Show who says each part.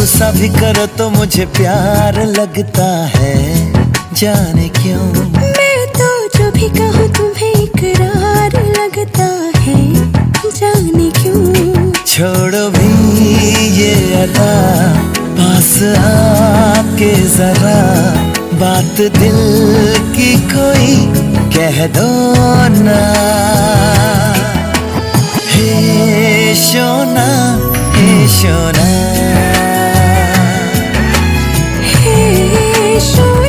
Speaker 1: गुस्सा भी करो तो मुझे प्यार लगता है, जाने क्यों।
Speaker 2: मैं तो जो भी कहूँ तुम्हें इकरार लगता है, जाने क्यों।
Speaker 1: छोड़ो भी ये अदा, पास आके जरा बात दिल की कोई कह दो ना। हे सोना, हे सोना,
Speaker 2: हे सोना।